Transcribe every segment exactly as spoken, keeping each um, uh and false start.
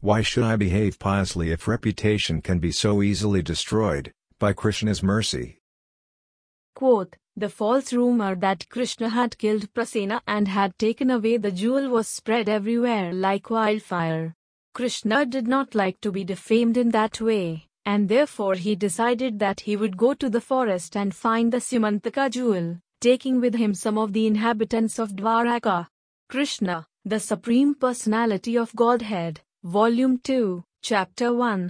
Why should I behave piously if reputation can be so easily destroyed by Krishna's mercy? Quote, the false rumor that Krishna had killed Prasena and had taken away the jewel was spread everywhere like wildfire. Krishna did not like to be defamed in that way, and therefore he decided that he would go to the forest and find the Sumantaka jewel, taking with him some of the inhabitants of Dwaraka. Krishna, the Supreme Personality of Godhead, Volume two, Chapter one.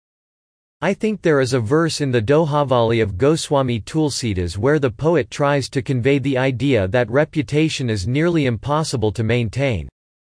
I think there is a verse in the Dohavali of Goswami Tulsidas where the poet tries to convey the idea that reputation is nearly impossible to maintain.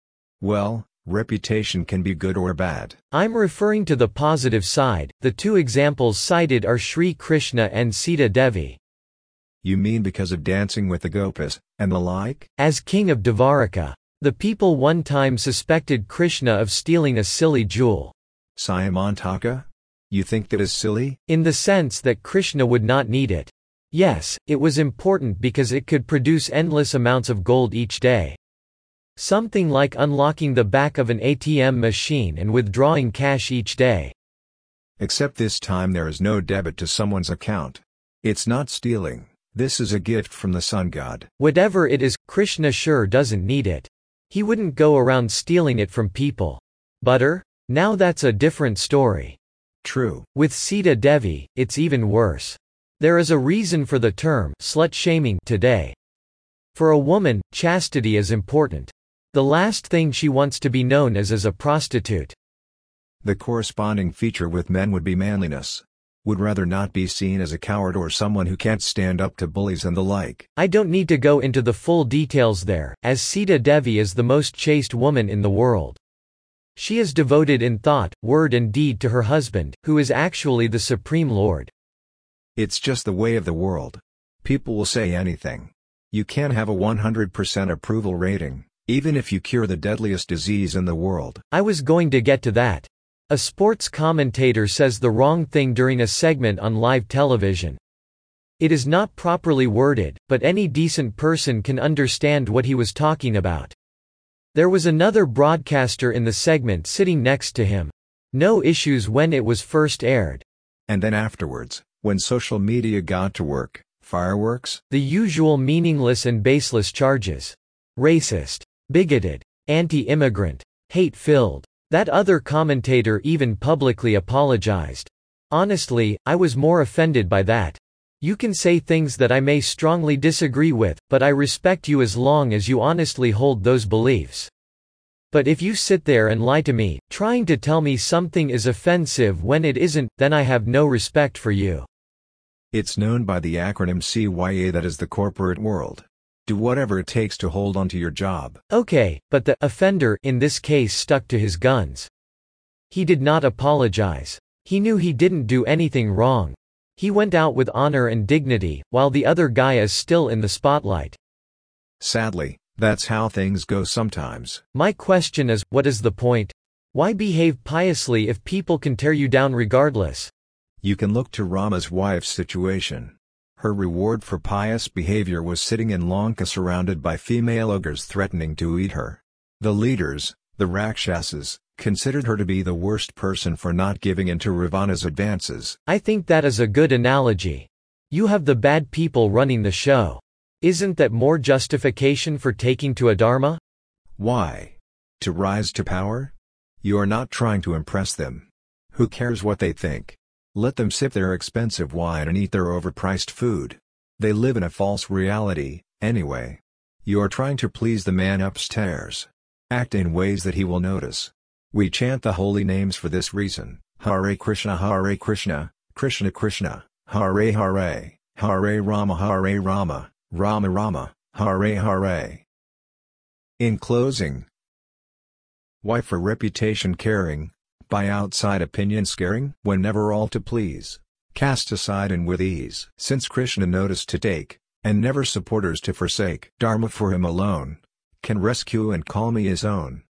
Well, reputation can be good or bad. I'm referring to the positive side. The two examples cited are Sri Krishna and Sita Devi. You mean because of dancing with the Gopas, and the like? As king of Dvaraka, the people one time suspected Krishna of stealing a silly jewel. Symantaka? You think that is silly? In the sense that Krishna would not need it. Yes, it was important because it could produce endless amounts of gold each day. Something like unlocking the back of an A T M machine and withdrawing cash each day. Except this time there is no debit to someone's account. It's not stealing, this is a gift from the sun god. Whatever it is, Krishna sure doesn't need it. He wouldn't go around stealing it from people. Butter? Now that's a different story. True. With Sita Devi, it's even worse. There is a reason for the term slut-shaming today. For a woman, chastity is important. The last thing she wants to be known as is a prostitute. The corresponding feature with men would be manliness. Would rather not be seen as a coward or someone who can't stand up to bullies and the like. I don't need to go into the full details there, as Sita Devi is the most chaste woman in the world. She is devoted in thought, word and deed to her husband, who is actually the Supreme Lord. It's just the way of the world. People will say anything. You can't have a one hundred percent approval rating, even if you cure the deadliest disease in the world. I was going to get to that. A sports commentator says the wrong thing during a segment on live television. It is not properly worded, but any decent person can understand what he was talking about. There was another broadcaster in the segment sitting next to him. No issues when it was first aired. And then afterwards, when social media got to work, fireworks? The usual meaningless and baseless charges. Racist, bigoted, anti-immigrant, hate-filled. That other commentator even publicly apologized. Honestly, I was more offended by that. You can say things that I may strongly disagree with, but I respect you as long as you honestly hold those beliefs. But if you sit there and lie to me, trying to tell me something is offensive when it isn't, then I have no respect for you. It's known by the acronym C Y A, that is the corporate world. Do whatever it takes to hold on to your job. Okay, but the offender in this case stuck to his guns. He did not apologize. He knew he didn't do anything wrong. He went out with honor and dignity, while the other guy is still in the spotlight. Sadly, that's how things go sometimes. My question is, what is the point? Why behave piously if people can tear you down regardless? You can look to Rama's wife's situation. Her reward for pious behavior was sitting in Lanka surrounded by female ogres threatening to eat her. The leaders, the Rakshasas, considered her to be the worst person for not giving in to Ravana's advances. I think that is a good analogy. You have the bad people running the show. Isn't that more justification for taking to Adharma? Why? To rise to power? You are not trying to impress them. Who cares what they think? Let them sip their expensive wine and eat their overpriced food. They live in a false reality, anyway. You are trying to please the man upstairs. Act in ways that he will notice. We chant the holy names for this reason. Hare Krishna, Hare Krishna, Krishna Krishna, Hare Hare, Hare Rama, Hare Rama, Rama Rama, Hare Hare. In closing, why for reputation caring? By outside opinion scaring? When never all to please, cast aside and with ease. Since Krishna noticed to take, and never supporters to forsake. Dharma for him alone, can rescue and call me his own.